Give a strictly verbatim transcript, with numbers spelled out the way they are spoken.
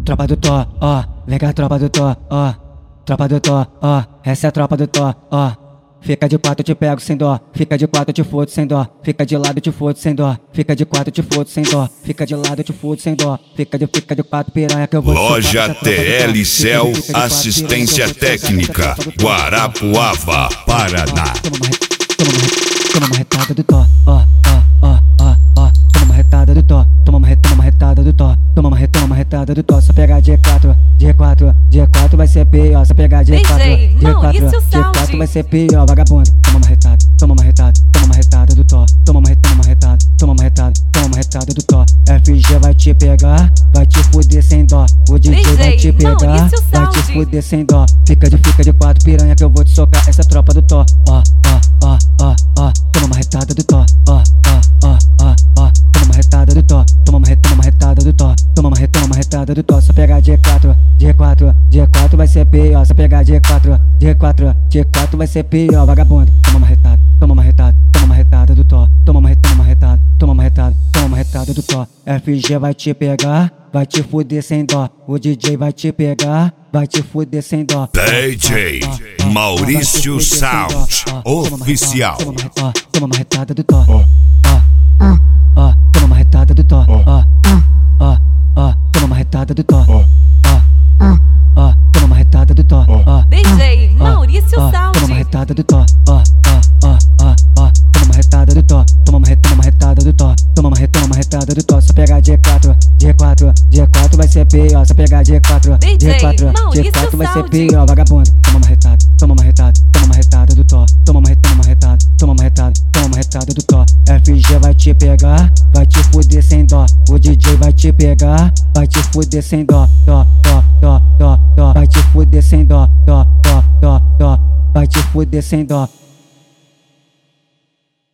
Tropa do Tó, ó, vem cá, tropa do Tó, ó. Tropa do Tó, ó, essa é a tropa do Tó, ó. Fica de quatro, te pego sem dó. Fica de quatro, te fodo sem dó. Fica de lado, te fodo sem dó. Fica de quatro, te fodo sem dó. Fica de lado, te fodo sem dó. Fica de, fica de quatro, piranha que eu vou. Loja T L Cell, assistência técnica, Guarapuava, Paraná. Toma uma retada do Tó, ó, ó, ó, ó, ó. Toma uma retada do Tó, toma uma, toma uma retada do Tó. Toma uma, toma uma retada do Tó. Só pegar G quatro, G quatro, G quatro vai ser pior. Só pegar G quatro, G quatro, G quatro vai ser pior, vagabundo. Toma uma retada, toma uma retada, toma uma retada do Tó. Toma uma, toma uma retada, toma uma retada, toma uma retada do Tó. F G vai te pegar, vai te fuder sem dó. O D J vai te pegar, vai te fuder sem dó. Fica de, fica de quatro, piranha que eu vou te socar. Essa tropa do Tó, ó, ó, ó, ó, ó. Toma uma retada do Tó, ó, ó, ó, ó, ó. Toma uma retada do Tó, toma uma, toma uma retada do Tó. Toma uma, toma uma retada do Tó. Só pegar G quatro, G quatro, G quatro vai ser pior. Só pegar G quatro, G quatro, G quatro vai ser pior, vagabundo. Toma uma retada, toma uma retada, toma uma retada do Tó. Toma uma, toma uma retada, toma uma retada, toma uma retada do Tó. F G vai te pegar, vai te fuder sem dó. O D J vai te pegar, vai te fuder sem dó. D J Maurício Sound Oficial. Toma uma retada do Tó, ó, ó, toma uma retada do Tó, ó, ó, ó, toma uma retada do Tó, ó, ó, toma uma retada do Tó, ó. D J Maurício Sound. Toma uma retada do Tó, ó, ó, ó, ó, ó. Toma uma retada do Tó, toma uma, toma uma retada do Tó. Toma uma, toma uma retada do Tó. Só pegar G quatro, G quatro, G quatro vai ser pior. Só pegar G quatro, G quatro, G quatro vai ser pior, vagabundo. Toma uma retada, toma uma retada, toma uma retada do Tó. Toma uma, toma uma retada, toma uma retada, toma uma retada do Tó. F G vai te pegar, vai te fuder sem dó. O D J vai te pegar, vai te fuder sem dó. Dó, dó, dó, dó, dó. Vai te fuder sem dó, dó, dó, dó, dó. Vai te fuder sem dó.